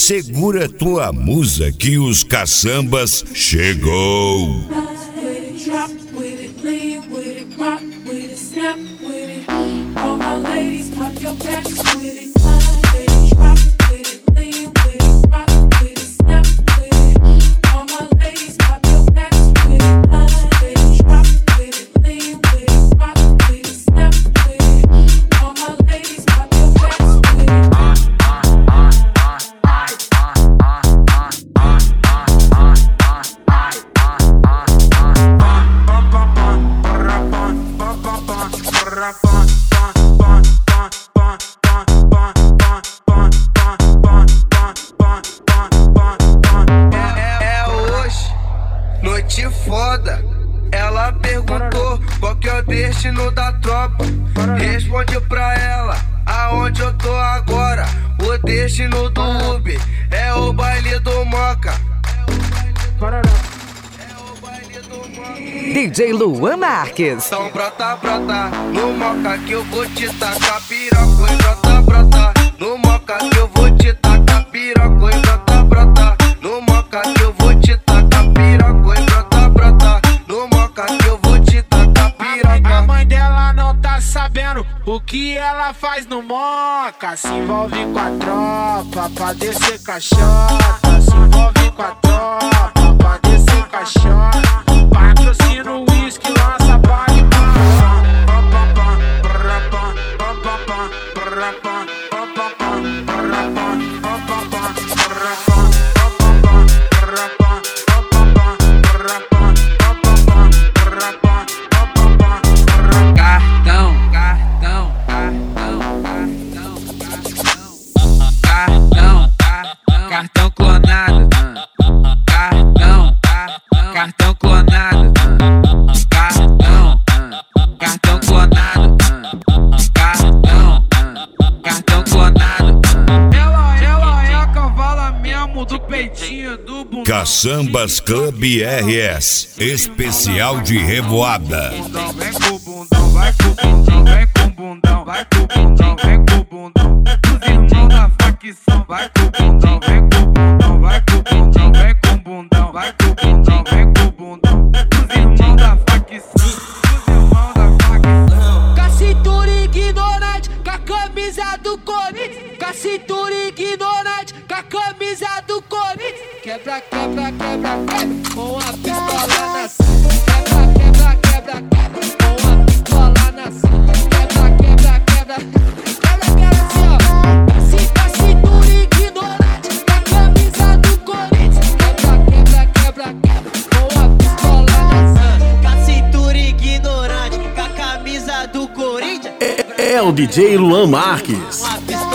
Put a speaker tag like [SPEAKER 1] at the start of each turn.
[SPEAKER 1] segura tua musa que os caçambas chegou.
[SPEAKER 2] Noite foda, ela perguntou qual que é o destino da tropa. Responde pra ela aonde eu tô agora. O destino do Uber é o baile do Moca.
[SPEAKER 3] DJ Luan Marques.
[SPEAKER 2] Então brota, brota no Moca que eu vou te tacar piroca. E brota, brota no Moca que eu vou te tacar piroca. E brota, brota no Moca que eu vou te tacar piroca. E brota, brota no Moca que eu vou te tacar piroca.
[SPEAKER 4] A mãe dela não tá sabendo o que ela faz no Moca. Se envolve com a tropa pra descer caixota. Se envolve com a tropa pra descer caixota. Patrocina o uísque, lança baile.
[SPEAKER 5] Cartão clonado, cartão clonado, cartão clonado, cartão clonado.
[SPEAKER 4] Ela é a cavala mesmo do peitinho do bundão.
[SPEAKER 1] Caçambas Club RS, especial de revoada.
[SPEAKER 4] Vem com o bundão, vai com o bundão, vem com o bundão, vai com o bundão, vem com o bundão. Os irmãos da facção, vai com o bundão, vem com o bundão, vai com o bundão, vem com o bundão, vai com o bundão, vem com o bundão. Os irmãos da facção, os irmãos da facção.
[SPEAKER 6] Com a cintura ignorante, com a camisa do Corinthians. Com a cintura ignorante, com a camisa do Corinthians. Quebra, quebra, quebra, quebra, com a pistola na cinta. Quebra, quebra, quebra, quebra, com a pistola na cinta. Quebra, quebra, quebra, quebra, quebra assim, ó. Com a cintura ignorante, com a camisa do Corinthians. Quebra, quebra, quebra, quebra, com a pistola na cinta.
[SPEAKER 7] Com a cintura ignorante, com a camisa do Corinthians.
[SPEAKER 8] É o DJ Luan Marques.
[SPEAKER 7] Uma